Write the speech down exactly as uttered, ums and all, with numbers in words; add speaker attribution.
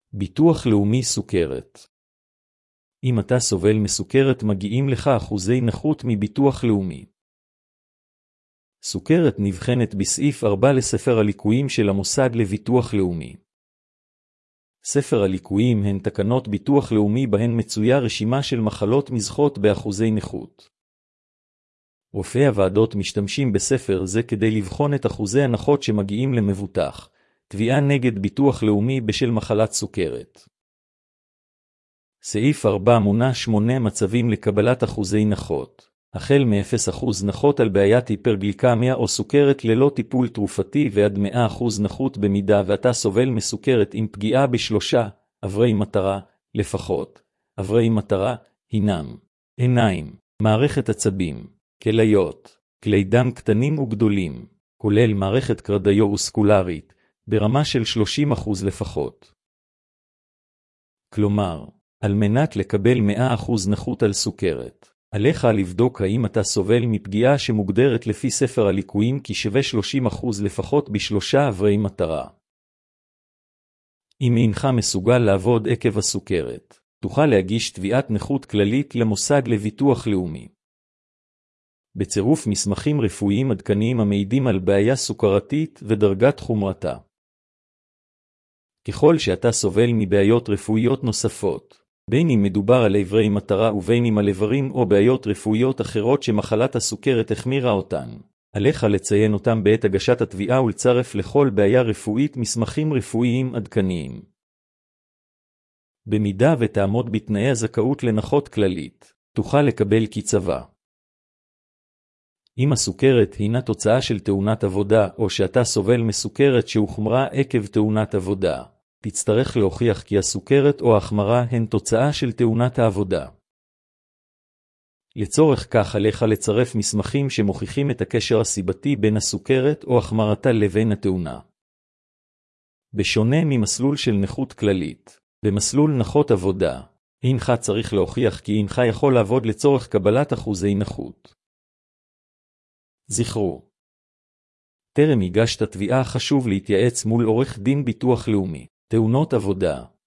Speaker 1: ביטוח לאומי סוכרת. אם אתה סובל מסוכרת מגיעים לך אחוזי נכות מביטוח לאומי. סוכרת נבחנת בסעיף ארבע לספר הליקויים של המוסד לביטוח לאומי. ספר הליקויים הן תקנות ביטוח לאומי בהן מצויה רשימה של מחלות מזכות באחוזי נכות. רופאי הוועדות משתמשים בספר זה כדי לבחון את אחוזי הנחות שמגיעים למבוטח, תביעה נגד ביטוח לאומי בשל מחלת סוכרת. סעיף ארבע מונה שמונה מצבים לקבלת אחוזי נכות, החל מ-אפס אחוז נכות על בעיית היפרגליקמיה או סוכרת ללא טיפול תרופתי ועד מאה אחוז נכות במידה ואתה סובל מסוכרת עם פגיעה בשלושה אברי מטרה לפחות. אברי מטרה הינם עיניים, מערכת עצבים, כליות, כלי דם קטנים וגדולים, כולל מערכת קרדיו-אוסקולרית, ברמה של שלושים אחוז לפחות. כלומר, על מנת לקבל מאה אחוז נכות על סוכרת, עליך לבדוק האם אתה סובל מפגיעה שמוגדרת לפי ספר הליקויים כי שווה שלושים אחוז לפחות בשלושה אברי מטרה. אם אינך מסוגל לעבוד עקב הסוכרת, תוכל להגיש תביעת נכות כללית למוסד לביטוח לאומי. בצירוף מסמכים רפואיים עדכניים המעידים על בעיה סוכרתית ודרגת חומרתה. ככל שאתה סובל מבעיות רפואיות נוספות, בין אם מדובר על איברי מטרה ובין אם על איברים או בעיות רפואיות אחרות שמחלת הסוכרת החמירה אותן, עליך לציין אותם בעת הגשת התביעה ולצרף לכל בעיה רפואית מסמכים רפואיים עדכניים. במידה ותעמוד בתנאי הזכאות לנכות כללית, תוכל לקבל קצבה. אם הסוכרת הינה תוצאה של תאונת עבודה או שאתה סובל מסוכרת שהוחמרה עקב תאונת עבודה, תצטרך להוכיח כי הסוכרת או ההחמרה הן תוצאה של תאונת העבודה. לצורך כך עליך לצרף מסמכים שמוכיחים את הקשר הסיבתי בין הסוכרת או החמרתה לבין התאונה. בשונה ממסלול של נכות כללית, במסלול נכות עבודה, אינך צריך להוכיח כי אינך יכול לעבוד לצורך קבלת אחוזי נכות. זכרו, טרם הגשת תביעה חשוב להתייעץ מול עורך דין ביטוח לאומי. תאונות עבודה